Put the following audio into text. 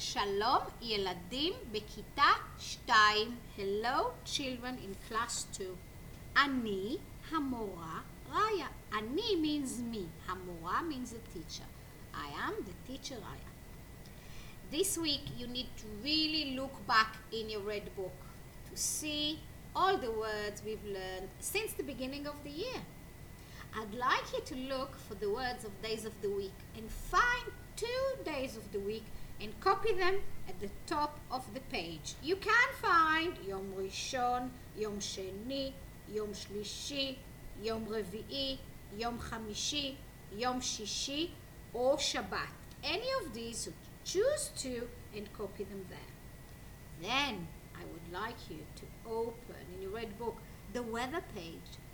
שלום ילדים בכיתה 2. Hello children in class 2. אני המורה ריה. אני means me. המורה means the teacher. I am the teacher Raya. This week you need to really look back in your red book to see all the words we've learned since the beginning of the year. I'd like you to look for the words of days of the week and find 2 days of the week and copy them at the top of the page. You can find יום ראשון, יום שני, יום שלישי, יום רביעי, יום חמישי, יום שישי, or Shabbat. Any of these, so choose 2 and copy them there. Then I would like you to open in your red book the weather page